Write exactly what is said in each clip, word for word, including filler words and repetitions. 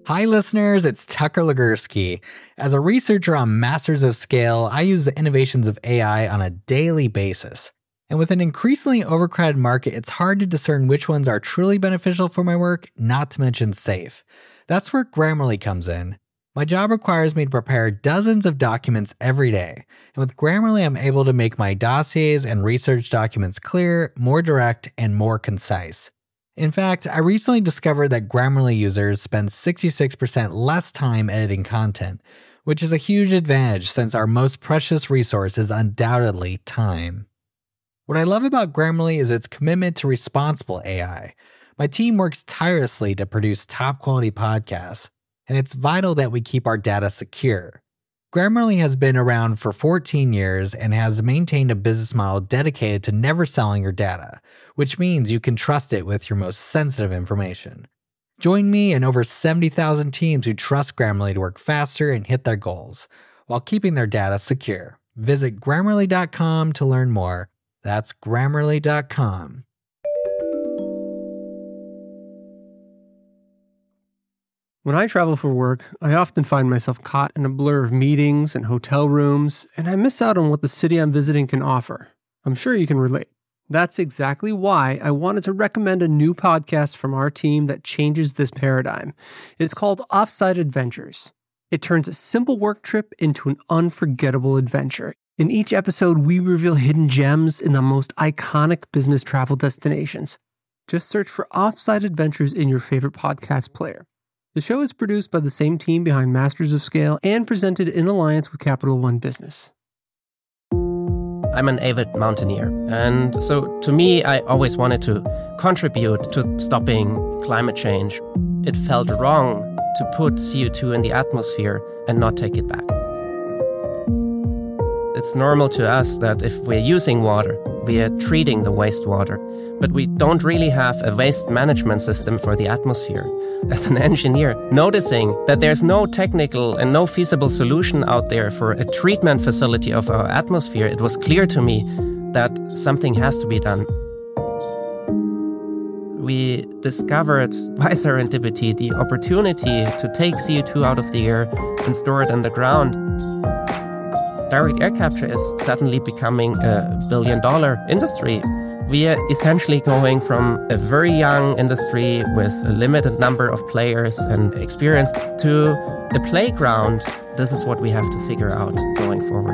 Hi listeners, it's Tucker Legursky. As a researcher on Masters of Scale, I use the innovations of A I on a daily basis. And with an increasingly overcrowded market, it's hard to discern which ones are truly beneficial for my work, not to mention safe. That's where Grammarly comes in. My job requires me to prepare dozens of documents every day. And with Grammarly, I'm able to make my dossiers and research documents clear, more direct, and more concise. In fact, I recently discovered that Grammarly users spend sixty-six percent less time editing content, which is a huge advantage since our most precious resource is undoubtedly time. What I love about Grammarly is its commitment to responsible A I. My team works tirelessly to produce top-quality podcasts, and it's vital that we keep our data secure. Grammarly has been around for fourteen years and has maintained a business model dedicated to never selling your data, which means you can trust it with your most sensitive information. Join me and over seventy thousand teams who trust Grammarly to work faster and hit their goals, while keeping their data secure. Visit Grammarly dot com to learn more. That's Grammarly dot com. When I travel for work, I often find myself caught in a blur of meetings and hotel rooms, and I miss out on what the city I'm visiting can offer. I'm sure you can relate. That's exactly why I wanted to recommend a new podcast from our team that changes this paradigm. It's called Offsite Adventures. It turns a simple work trip into an unforgettable adventure. In each episode, we reveal hidden gems in the most iconic business travel destinations. Just search for Offsite Adventures in your favorite podcast player. The show is produced by the same team behind Masters of Scale and presented in alliance with Capital One Business. I'm an avid mountaineer, and so to me, I always wanted to contribute to stopping climate change. It felt wrong to put C O two in the atmosphere and not take it back. It's normal to us that if we're using water, we are treating the wastewater, but we don't really have a waste management system for the atmosphere. As an engineer, noticing that there's no technical and no feasible solution out there for a treatment facility of our atmosphere, it was clear to me that something has to be done. We discovered, by serendipity, the opportunity to take C O two out of the air and store it in the ground. Direct air capture is suddenly becoming a billion-dollar industry. We are essentially going from a very young industry with a limited number of players and experience to a playground. This is what we have to figure out going forward.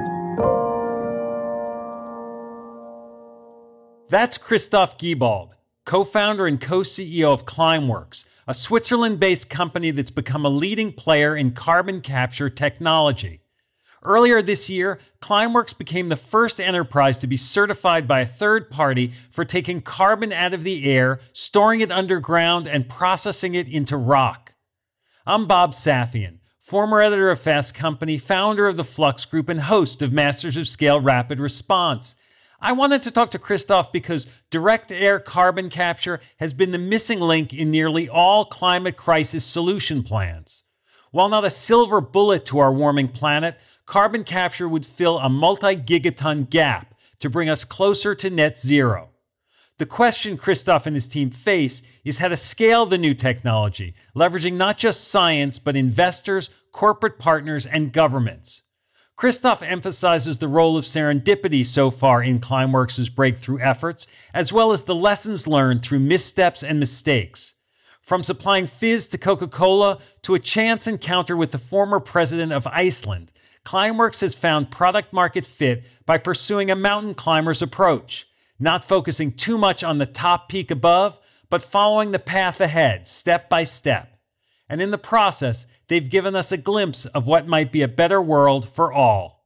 That's Christoph Giebald, co-founder and co-C E O of Climeworks, a Switzerland-based company that's become a leading player in carbon capture technology. Earlier this year, Climeworks became the first enterprise to be certified by a third party for taking carbon out of the air, storing it underground, and processing it into rock. I'm Bob Safian, former editor of Fast Company, founder of the Flux Group, and host of Masters of Scale Rapid Response. I wanted to talk to Christoph because direct air carbon capture has been the missing link in nearly all climate crisis solution plans. While not a silver bullet to our warming planet, carbon capture would fill a multi-gigaton gap to bring us closer to net zero. The question Christoph and his team face is how to scale the new technology, leveraging not just science, but investors, corporate partners, and governments. Christoph emphasizes the role of serendipity so far in Climeworks' breakthrough efforts, as well as the lessons learned through missteps and mistakes. From supplying fizz to Coca-Cola to a chance encounter with the former president of Iceland, Climeworks has found product market fit by pursuing a mountain climber's approach, not focusing too much on the top peak above, but following the path ahead, step by step. And in the process, they've given us a glimpse of what might be a better world for all.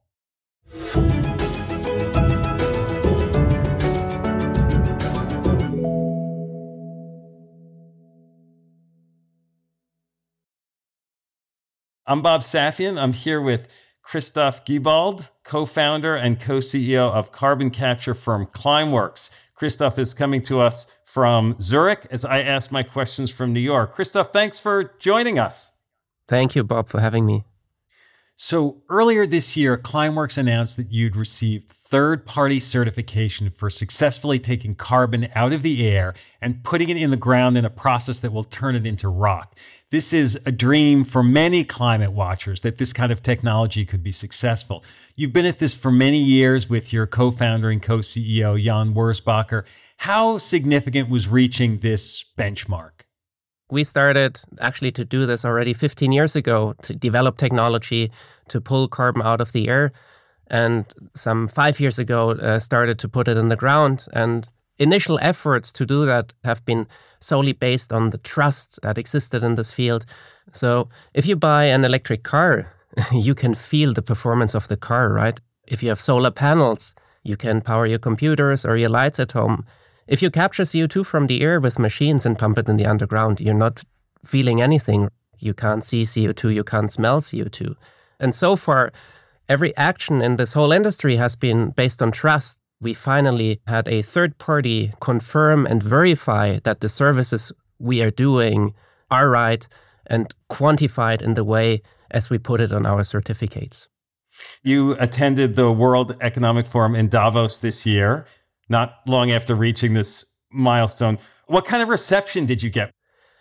I'm Bob Safian. I'm here with Christoph Giebald, co-founder and co-C E O of carbon capture firm Climeworks. Christoph is coming to us from Zurich as I ask my questions from New York. Christoph, thanks for joining us. Thank you, Bob, for having me. So earlier this year, Climeworks announced that you'd received third-party certification for successfully taking carbon out of the air and putting it in the ground in a process that will turn it into rock. This is a dream for many climate watchers, that this kind of technology could be successful. You've been at this for many years with your co-founder and co-C E O, Jan Wurzbacher. How significant was reaching this benchmark? We started actually to do this already fifteen years ago, to develop technology to pull carbon out of the air. And some five years ago, uh, started to put it in the ground. And initial efforts to do that have been solely based on the trust that existed in this field. So if you buy an electric car, you can feel the performance of the car, right? If you have solar panels, you can power your computers or your lights at home. If you capture C O two from the air with machines and pump it in the underground, you're not feeling anything. You can't see C O two, you can't smell C O two. And so far, every action in this whole industry has been based on trust. We finally had a third party confirm and verify that the services we are doing are right and quantified in the way as we put it on our certificates. You attended the World Economic Forum in Davos this year, not long after reaching this milestone. What kind of reception did you get?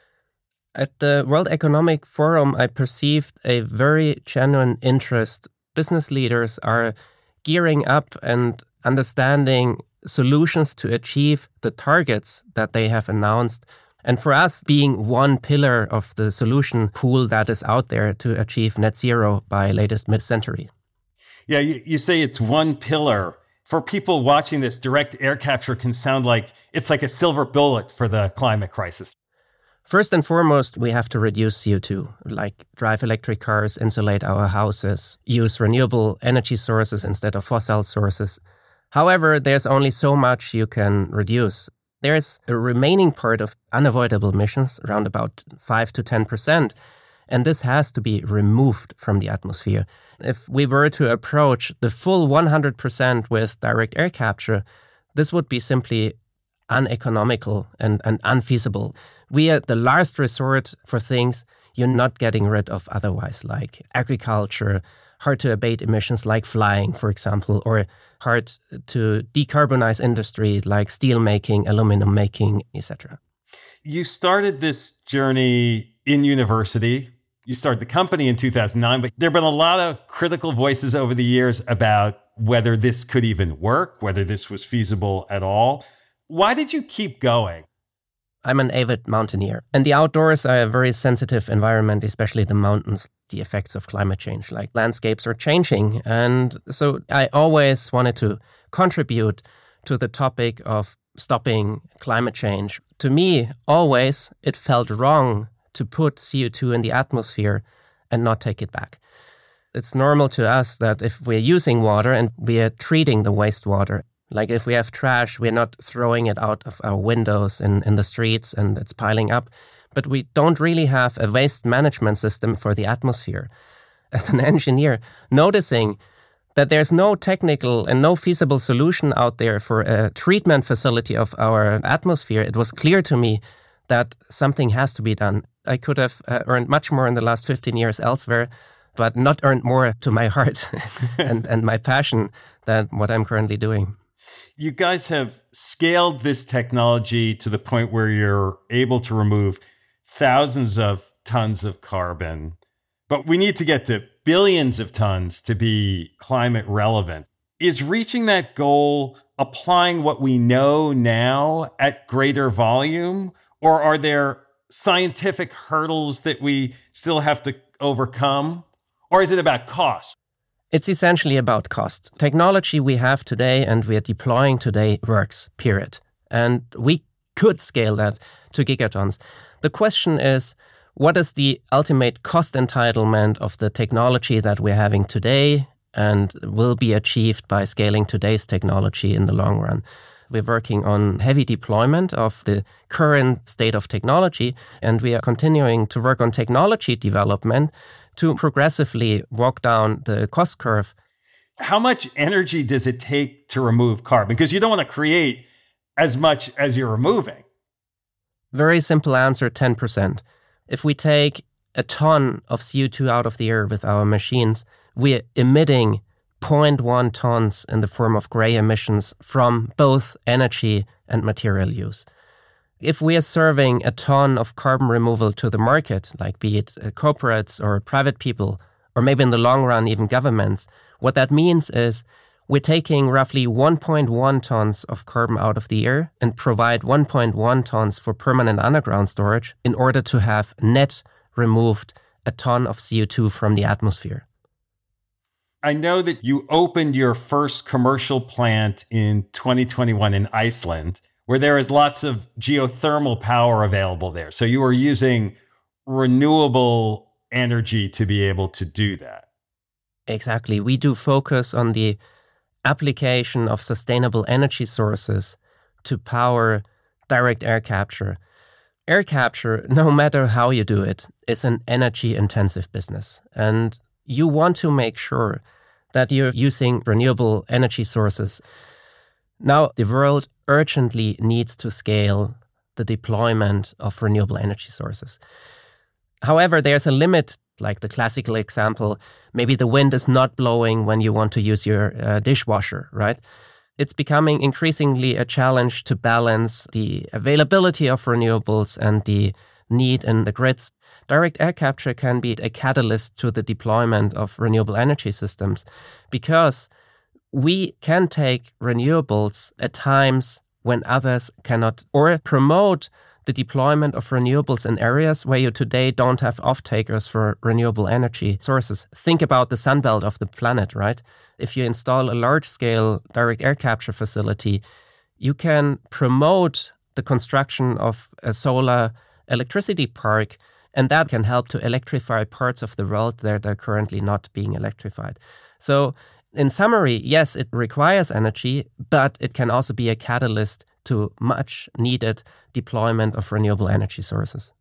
At the World Economic Forum, I perceived a very genuine interest. Business leaders are gearing up and understanding solutions to achieve the targets that they have announced. And for us, being one pillar of the solution pool that is out there to achieve net zero by latest mid-century. Yeah, you, you say it's one pillar. For people watching this, direct air capture can sound like it's like a silver bullet for the climate crisis. First and foremost, we have to reduce C O two, like drive electric cars, insulate our houses, use renewable energy sources instead of fossil sources. However, there's only so much you can reduce. There's a remaining part of unavoidable emissions, around about five to ten percent, and this has to be removed from the atmosphere. If we were to approach the full one hundred percent with direct air capture, this would be simply uneconomical and, and unfeasible. We are the last resort for things you're not getting rid of otherwise, like agriculture, hard to abate emissions like flying, for example, or hard to decarbonize industry like steel making, aluminum making, et cetera. You started this journey in university. You started the company in two thousand nine, but there have been a lot of critical voices over the years about whether this could even work, whether this was feasible at all. Why did you keep going? I'm an avid mountaineer, and the outdoors are a very sensitive environment, especially the mountains, the effects of climate change, like landscapes are changing. And so I always wanted to contribute to the topic of stopping climate change. To me, always, it felt wrong to put C O two in the atmosphere and not take it back. It's normal to us that if we're using water and we are treating the wastewater, like if we have trash, we're not throwing it out of our windows in, in the streets and it's piling up. But we don't really have a waste management system for the atmosphere. As an engineer, noticing that there's no technical and no feasible solution out there for a treatment facility of our atmosphere, it was clear to me that something has to be done. I could have uh, earned much more in the last fifteen years elsewhere, but not earned more to my heart and, and my passion than what I'm currently doing. You guys have scaled this technology to the point where you're able to remove thousands of tons of carbon, but we need to get to billions of tons to be climate relevant. Is reaching that goal applying what we know now at greater volume, or are there scientific hurdles that we still have to overcome, or is it about cost? It's essentially about cost. Technology we have today and we are deploying today works, period. And we could scale that to gigatons. The question is, what is the ultimate cost entitlement of the technology that we're having today and will be achieved by scaling today's technology in the long run? We're working on heavy deployment of the current state of technology, and we are continuing to work on technology development to progressively walk down the cost curve. How much energy does it take to remove carbon? Because you don't want to create as much as you're removing. Very simple answer, ten percent. If we take a ton of C O two out of the air with our machines, we're emitting zero point one tons in the form of gray emissions from both energy and material use. If we are serving a ton of carbon removal to the market, like be it uh, corporates or private people, or maybe in the long run, even governments, what that means is we're taking roughly one point one tons of carbon out of the air and provide one point one tons for permanent underground storage in order to have net removed a ton of C O two from the atmosphere. I know that you opened your first commercial plant in twenty twenty-one in Iceland, where there is lots of geothermal power available there. So you are using renewable energy to be able to do that. Exactly. We do focus on the application of sustainable energy sources to power direct air capture. Air capture, no matter how you do it, is an energy-intensive business. And you want to make sure that you're using renewable energy sources. Now, the world urgently needs to scale the deployment of renewable energy sources. However, there's a limit, like the classical example. Maybe the wind is not blowing when you want to use your uh, dishwasher, right? It's becoming increasingly a challenge to balance the availability of renewables and the need in the grids. Direct air capture can be a catalyst to the deployment of renewable energy systems because we can take renewables at times when others cannot, or promote the deployment of renewables in areas where you today don't have off-takers for renewable energy sources. Think about the sunbelt of the planet, right? If you install a large-scale direct air capture facility, you can promote the construction of a solar electricity park, and that can help to electrify parts of the world that are currently not being electrified. So, in summary, yes, it requires energy, but it can also be a catalyst to much needed deployment of renewable energy sources.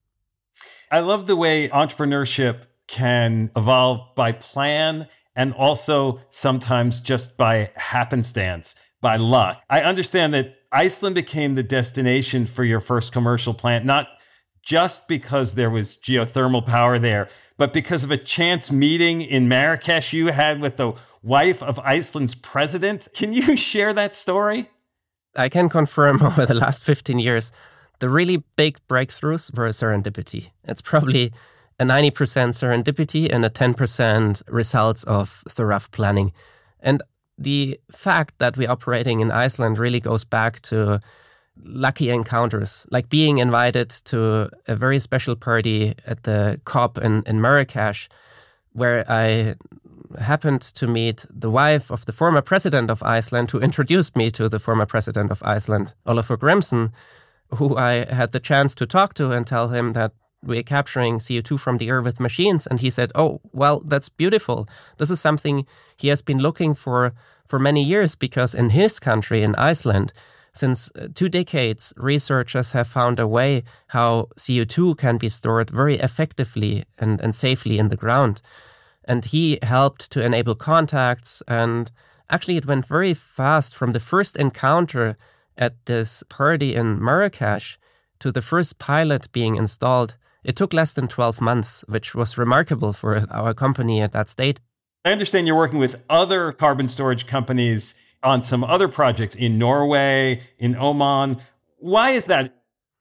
I love the way entrepreneurship can evolve by plan and also sometimes just by happenstance, by luck. I understand that Iceland became the destination for your first commercial plant, not just because there was geothermal power there, but because of a chance meeting in Marrakesh you had with the wife of Iceland's president. Can you share that story? I can confirm over the last fifteen years, the really big breakthroughs were serendipity. It's probably a ninety percent serendipity and a ten percent results of thorough planning. And the fact that we're operating in Iceland really goes back to lucky encounters, like being invited to a very special party at the COP in, in Marrakesh, where I happened to meet the wife of the former president of Iceland, who introduced me to the former president of Iceland, Ólafur Grímsson, who I had the chance to talk to and tell him that we're capturing C O two from the air with machines. And he said, oh, well, that's beautiful. This is something he has been looking for for many years because in his country, in Iceland, since two decades, researchers have found a way how C O two can be stored very effectively and, and safely in the ground. And he helped to enable contacts. And actually, it went very fast from the first encounter at this party in Marrakesh to the first pilot being installed. It took less than twelve months, which was remarkable for our company at that state. I understand you're working with other carbon storage companies on some other projects in Norway, in Oman. Why is that?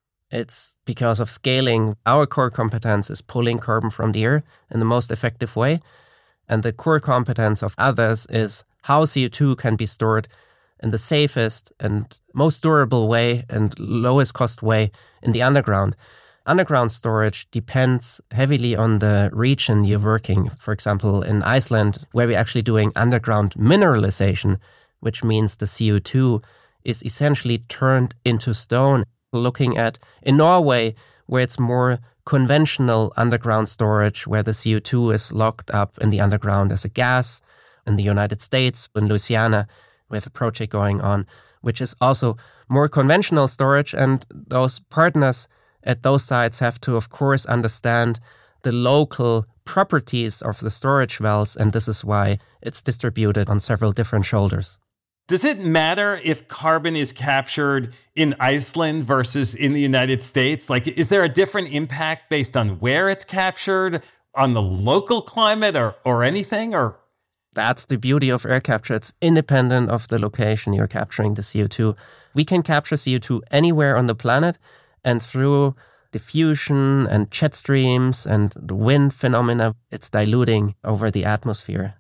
It's because of scaling. Our core competence is pulling carbon from the air in the most effective way. And the core competence of others is how C O two can be stored in the safest and most durable way and lowest cost way in the underground. Underground storage depends heavily on the region you're working. For example, in Iceland, where we're actually doing underground mineralization, which means the C O two is essentially turned into stone. Looking at in Norway, where it's more conventional underground storage, where the C O two is locked up in the underground as a gas. In the United States, in Louisiana, we have a project going on, which is also more conventional storage. And those partners at those sites have to, of course, understand the local properties of the storage wells. And this is why it's distributed on several different shoulders. Does it matter if carbon is captured in Iceland versus in the United States? Like, is there a different impact based on where it's captured, on the local climate or, or anything? Or That's the beauty of air capture. It's independent of the location you're capturing the C O two. We can capture C O two anywhere on the planet, and through diffusion and jet streams and the wind phenomena, it's diluting over the atmosphere.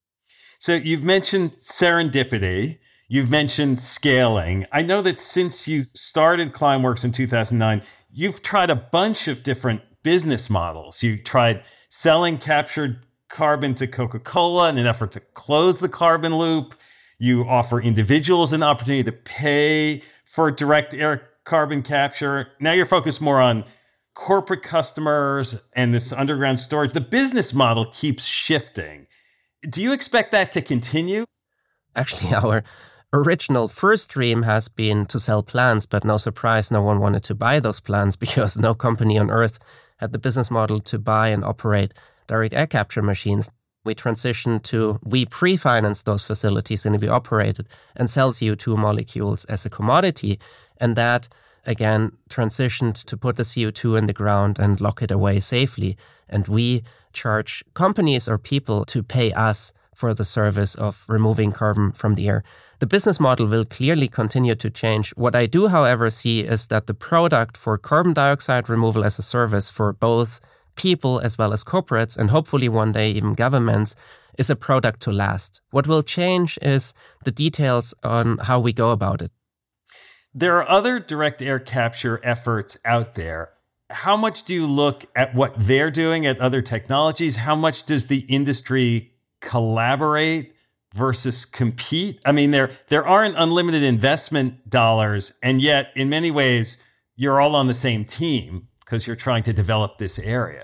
So you've mentioned serendipity. You've mentioned scaling. I know that since you started Climeworks in two thousand nine, you've tried a bunch of different business models. You tried selling captured carbon to Coca-Cola in an effort to close the carbon loop. You offer individuals an opportunity to pay for direct air carbon capture. Now you're focused more on corporate customers and this underground storage. The business model keeps shifting. Do you expect that to continue? Actually, our original first dream has been to sell plants, but no surprise, no one wanted to buy those plants because no company on earth had the business model to buy and operate direct air capture machines. We transitioned to, we pre-finance those facilities and we operate it and sell C O two molecules as a commodity. And that, again, transitioned to put the C O two in the ground and lock it away safely. And we charge companies or people to pay us for the service of removing carbon from the air. The business model will clearly continue to change. What I do, however, see is that the product for carbon dioxide removal as a service for both people as well as corporates, and hopefully one day even governments, is a product to last. What will change is the details on how we go about it. There are other direct air capture efforts out there. How much do you look at what they're doing at other technologies? How much does the industry collaborate versus compete? I mean, there there aren't unlimited investment dollars, and yet in many ways, you're all on the same team because you're trying to develop this area.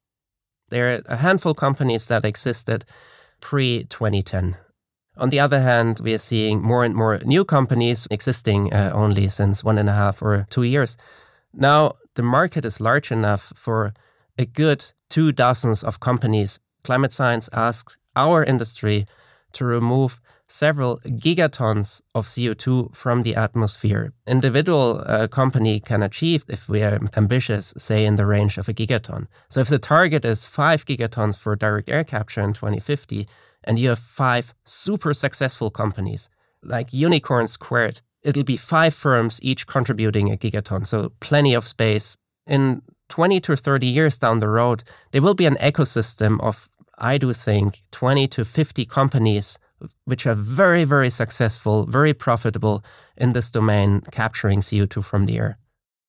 There are a handful of companies that existed pre twenty ten. On the other hand, we are seeing more and more new companies existing uh, only since one and a half or two years. Now, the market is large enough for a good two dozens of companies. Climate science asks our industry to remove several gigatons of C O two from the atmosphere. Individual uh, company can achieve, if we are ambitious, say in the range of a gigaton. So if the target is five gigatons for direct air capture in twenty fifty, and you have five super successful companies, like unicorn squared, it'll be five firms each contributing a gigaton, so plenty of space. In twenty to thirty years down the road, there will be an ecosystem of, I do think, twenty to fifty companies which are very, very successful, very profitable in this domain, capturing C O two from the air.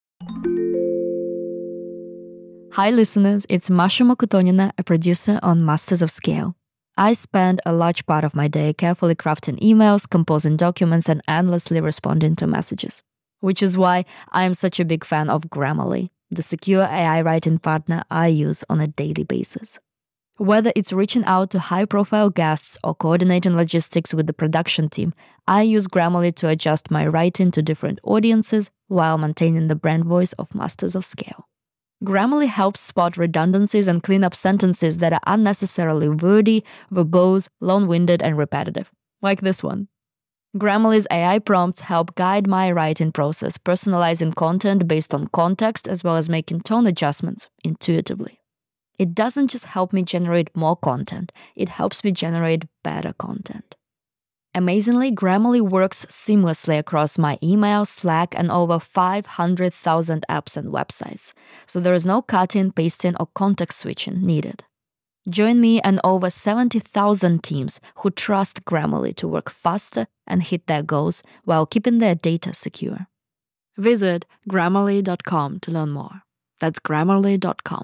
Hi listeners, it's Masha Mokotonina, a producer on Masters of Scale. I spend a large part of my day carefully crafting emails, composing documents, and endlessly responding to messages. Which is why I am such a big fan of Grammarly, the secure A I writing partner I use on a daily basis. Whether it's reaching out to high-profile guests or coordinating logistics with the production team, I use Grammarly to adjust my writing to different audiences while maintaining the brand voice of Masters of Scale. Grammarly helps spot redundancies and clean up sentences that are unnecessarily wordy, verbose, long-winded, and repetitive, like this one. Grammarly's A I prompts help guide my writing process, personalizing content based on context as well as making tone adjustments intuitively. It doesn't just help me generate more content, it helps me generate better content. Amazingly, Grammarly works seamlessly across my email, Slack, and over five hundred thousand apps and websites, so there is no cutting, pasting, or context switching needed. Join me and over seventy thousand teams who trust Grammarly to work faster and hit their goals while keeping their data secure. Visit Grammarly dot com to learn more. That's Grammarly dot com.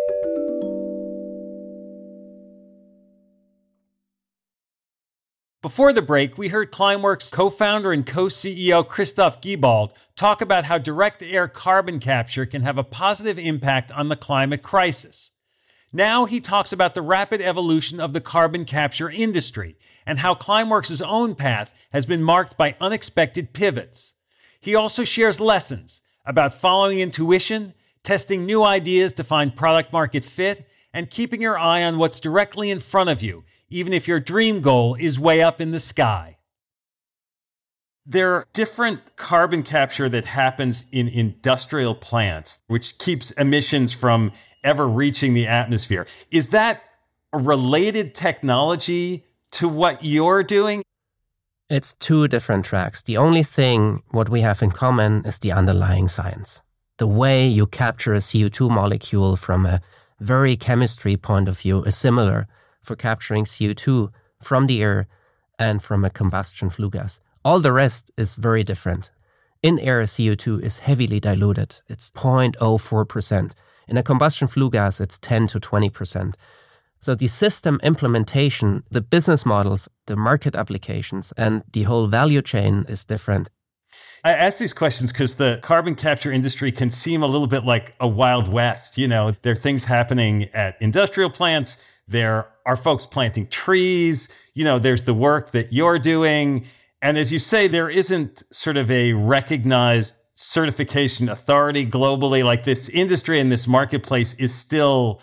Before the break, we heard Climeworks co-founder and co-C E O Christoph Giebald talk about how direct air carbon capture can have a positive impact on the climate crisis. Now he talks about the rapid evolution of the carbon capture industry and how Climeworks' own path has been marked by unexpected pivots. He also shares lessons about following intuition, testing new ideas to find product market fit, and keeping your eye on what's directly in front of you, even if your dream goal is way up in the sky. There are different carbon capture that happens in industrial plants, which keeps emissions from ever reaching the atmosphere. Is that a related technology to what you're doing? It's two different tracks. The only thing what we have in common is the underlying science. The way you capture a C O two molecule from a very chemistry point of view is similar for capturing C O two from the air and from a combustion flue gas. All the rest is very different. In air, C O two is heavily diluted. It's zero point zero four percent. In a combustion flue gas, it's ten to twenty percent. So the system implementation, the business models, the market applications, and the whole value chain is different. I ask these questions because the carbon capture industry can seem a little bit like a Wild West. You know, there are things happening at industrial plants. There are folks planting trees. You know, there's the work that you're doing. And as you say, there isn't sort of a recognized certification authority globally. Like, this industry and this marketplace is still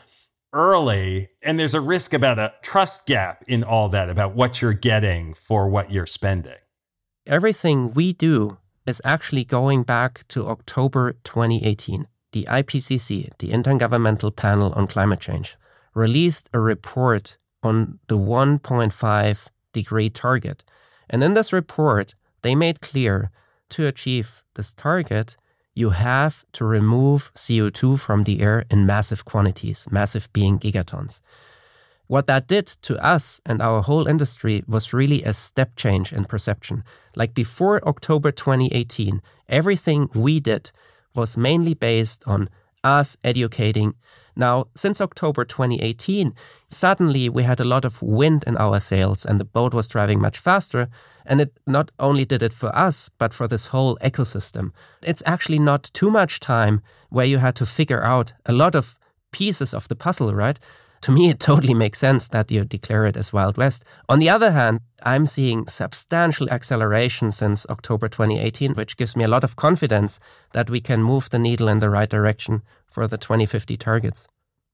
early, and there's a risk about a trust gap in all that, about what you're getting for what you're spending. Everything we do is actually going back to October twenty eighteen. The I P C C, the Intergovernmental Panel on Climate Change, released a report on the one point five degree target. And in this report, they made clear to achieve this target, you have to remove C O two from the air in massive quantities, massive being gigatons. What that did to us and our whole industry was really a step change in perception. Like, before October twenty eighteen, everything we did was mainly based on us educating. Now, since October twenty eighteen, suddenly we had a lot of wind in our sails and the boat was driving much faster. And it not only did it for us, but for this whole ecosystem. It's actually not too much time where you had to figure out a lot of pieces of the puzzle, right? To me, it totally makes sense that you declare it as Wild West. On the other hand, I'm seeing substantial acceleration since October twenty eighteen, which gives me a lot of confidence that we can move the needle in the right direction for the twenty fifty targets.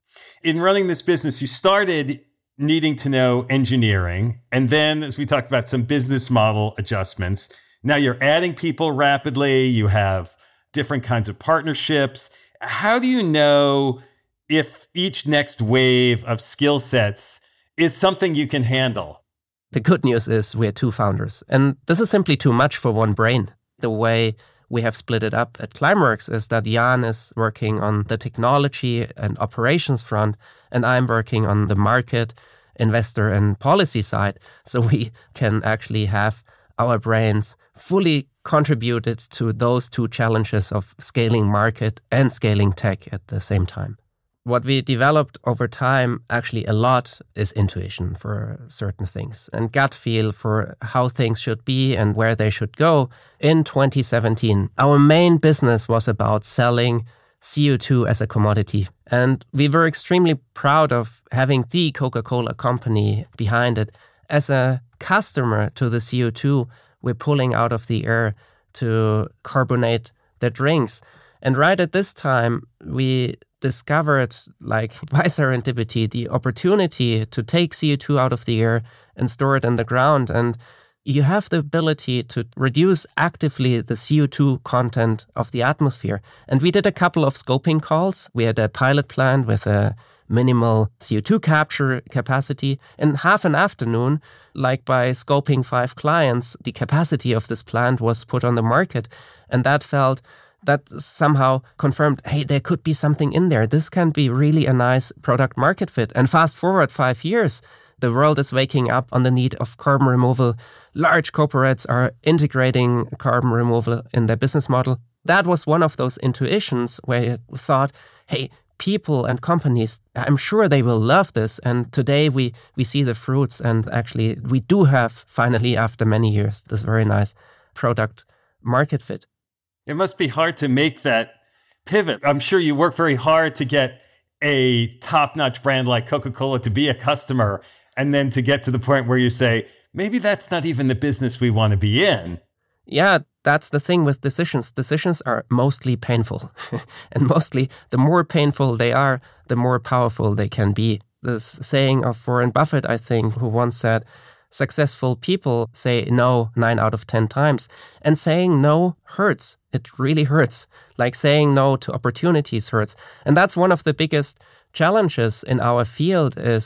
In running this business, you started needing to know engineering. And then, as we talked about, some business model adjustments. Now you're adding people rapidly. You have different kinds of partnerships. How do you know if each next wave of skill sets is something you can handle? The good news is we're two founders. And this is simply too much for one brain. The way we have split it up at Climeworks is that Jan is working on the technology and operations front, and I'm working on the market, investor, and policy side. So we can actually have our brains fully contributed to those two challenges of scaling market and scaling tech at the same time. What we developed over time, actually a lot, is intuition for certain things and gut feel for how things should be and where they should go. In twenty seventeen, our main business was about selling C O two as a commodity. And we were extremely proud of having the Coca-Cola company behind it. As a customer to the C O two we're pulling out of the air to carbonate their drinks. And right at this time, we discovered, like by serendipity, the opportunity to take C O two out of the air and store it in the ground. And you have the ability to reduce actively the C O two content of the atmosphere. And we did a couple of scoping calls. We had a pilot plant with a minimal C O two capture capacity. In half an afternoon, like by scoping five clients, the capacity of this plant was put on the market. And that felt that somehow confirmed, hey, there could be something in there. This can be really a nice product market fit. And fast forward five years, the world is waking up on the need of carbon removal. Large corporates are integrating carbon removal in their business model. That was one of those intuitions where you thought, hey, people and companies, I'm sure they will love this. And today we, we see the fruits. And actually, we do have, finally, after many years, this very nice product market fit. It must be hard to make that pivot. I'm sure you work very hard to get a top-notch brand like Coca-Cola to be a customer, and then to get to the point where you say, maybe that's not even the business we want to be in. Yeah, that's the thing with decisions. Decisions are mostly painful. And mostly, the more painful they are, the more powerful they can be. This saying of Warren Buffett, I think, who once said, successful people say no nine out of ten times. And saying no hurts. It really hurts. Like saying no to opportunities hurts. And that's one of the biggest challenges in our field is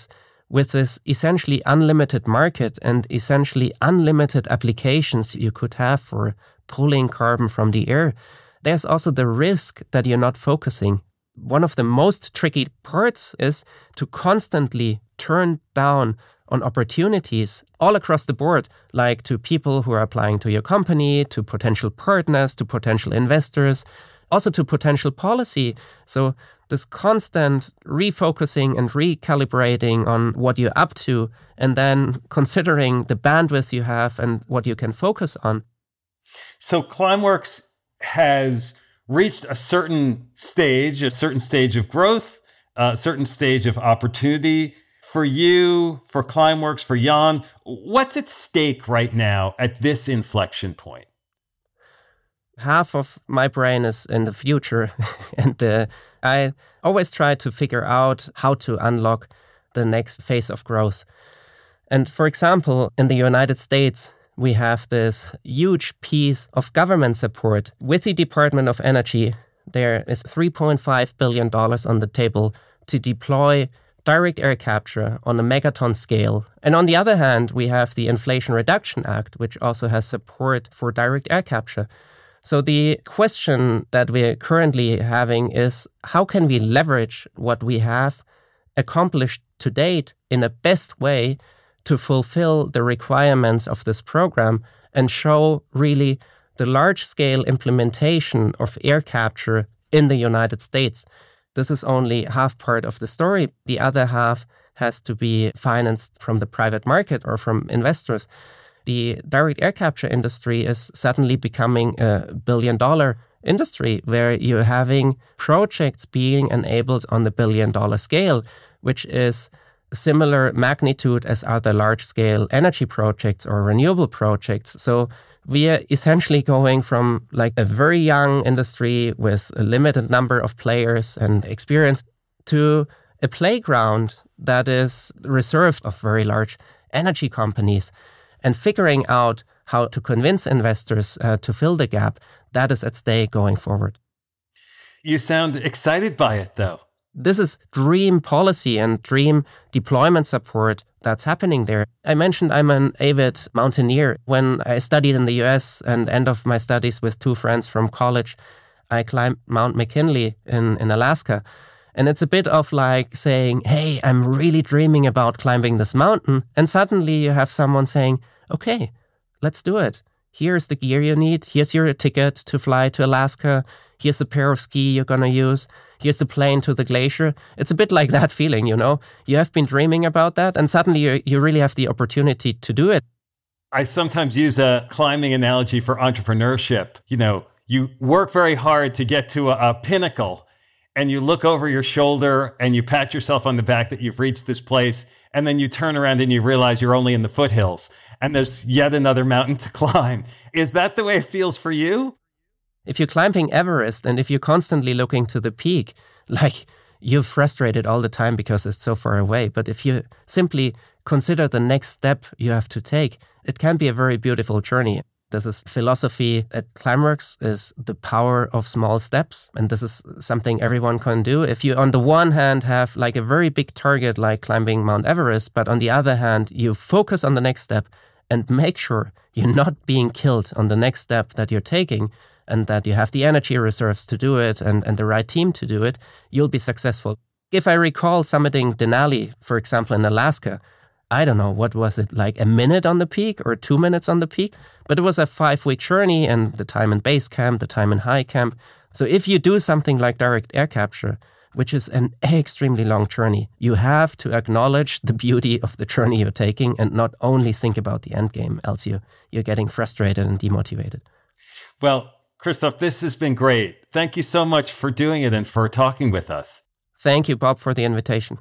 with this essentially unlimited market and essentially unlimited applications you could have for pulling carbon from the air, there's also the risk that you're not focusing. One of the most tricky parts is to constantly turn down on opportunities all across the board, like to people who are applying to your company, to potential partners, to potential investors, also to potential policy. So this constant refocusing and recalibrating on what you're up to, and then considering the bandwidth you have and what you can focus on. So Climeworks has reached a certain stage, a certain stage of growth, a certain stage of opportunity. For you, for Climeworks, for Jan, what's at stake right now at this inflection point? Half of my brain is in the future, and uh, I always try to figure out how to unlock the next phase of growth. And for example, in the United States, we have this huge piece of government support. With the Department of Energy, there is three point five billion dollars on the table to deploy direct air capture on a megaton scale. And on the other hand, we have the Inflation Reduction Act, which also has support for direct air capture. So the question that we're currently having is, how can we leverage what we have accomplished to date in the best way to fulfill the requirements of this program and show really the large-scale implementation of air capture in the United States? This is only half part of the story. The other half has to be financed from the private market or from investors. The direct air capture industry is suddenly becoming a billion-dollar industry where you're having projects being enabled on the billion-dollar scale, which is similar magnitude as other large-scale energy projects or renewable projects. So we are essentially going from like a very young industry with a limited number of players and experience to a playground that is reserved of very large energy companies. And figuring out how to convince investors uh, to fill the gap, that is at stake going forward. You sound excited by it, though. This is dream policy and dream deployment support that's happening there. I mentioned I'm an avid mountaineer. When I studied in the U S and end of my studies with two friends from college, I climbed Mount McKinley in, in Alaska. And it's a bit of like saying, hey, I'm really dreaming about climbing this mountain. And suddenly you have someone saying, okay, let's do it. Here's the gear you need. Here's your ticket to fly to Alaska. Here's the pair of ski you're going to use. Here's the plane to the glacier. It's a bit like that feeling, you know? You have been dreaming about that, and suddenly you, you really have the opportunity to do it. I sometimes use a climbing analogy for entrepreneurship. You know, you work very hard to get to a, a pinnacle, and you look over your shoulder and you pat yourself on the back that you've reached this place, and then you turn around and you realize you're only in the foothills, and there's yet another mountain to climb. Is that the way it feels for you? If you're climbing Everest and if you're constantly looking to the peak, like you're frustrated all the time because it's so far away. But if you simply consider the next step you have to take, it can be a very beautiful journey. This is philosophy at Climeworks, is the power of small steps. And this is something everyone can do. If you, on the one hand, have like a very big target like climbing Mount Everest, but on the other hand, you focus on the next step and make sure you're not being killed on the next step that you're taking, and that you have the energy reserves to do it and, and the right team to do it, you'll be successful. If I recall summiting Denali, for example, in Alaska, I don't know, what was it, like a minute on the peak or two minutes on the peak? But it was a five-week journey, and the time in base camp, the time in high camp. So if you do something like direct air capture, which is an extremely long journey, you have to acknowledge the beauty of the journey you're taking and not only think about the end game, else you, you're getting frustrated and demotivated. Well, Christoph, this has been great. Thank you so much for doing it and for talking with us. Thank you, Bob, for the invitation.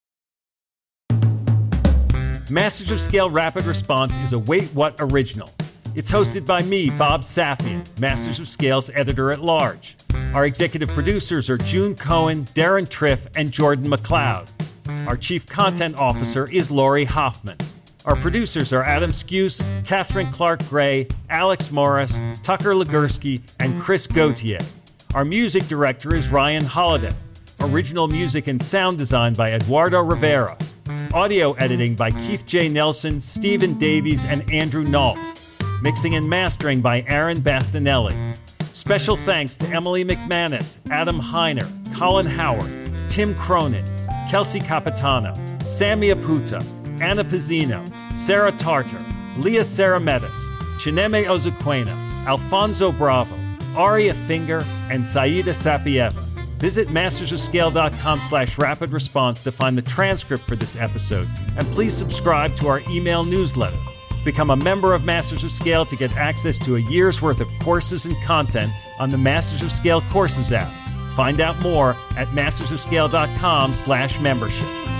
Masters of Scale Rapid Response is a Wait What original. It's hosted by me, Bob Safian, Masters of Scale's editor-at-large. Our executive producers are June Cohen, Darren Triff, and Jordan McLeod. Our chief content officer is Lori Hoffman. Our producers are Adam Skuse, Catherine Clark-Gray, Alex Morris, Tucker Legursky, and Chris Gauthier. Our music director is Ryan Holiday. Original music and sound design by Eduardo Rivera. Audio editing by Keith J. Nelson, Stephen Davies, and Andrew Nault. Mixing and mastering by Aaron Bastinelli. Special thanks to Emily McManus, Adam Heiner, Colin Howard, Tim Cronin, Kelsey Capitano, Sammy Aputa, Anna Pizzino, Sarah Tartar, Leah Sarametis, Chineme Ozuquena, Alfonso Bravo, Aria Finger, and Saida Sapieva. Visit mastersofscale.com slash rapid response to find the transcript for this episode, and please subscribe to our email newsletter. Become a member of Masters of Scale to get access to a year's worth of courses and content on the Masters of Scale Courses app. Find out more at mastersofscale.com slash membership.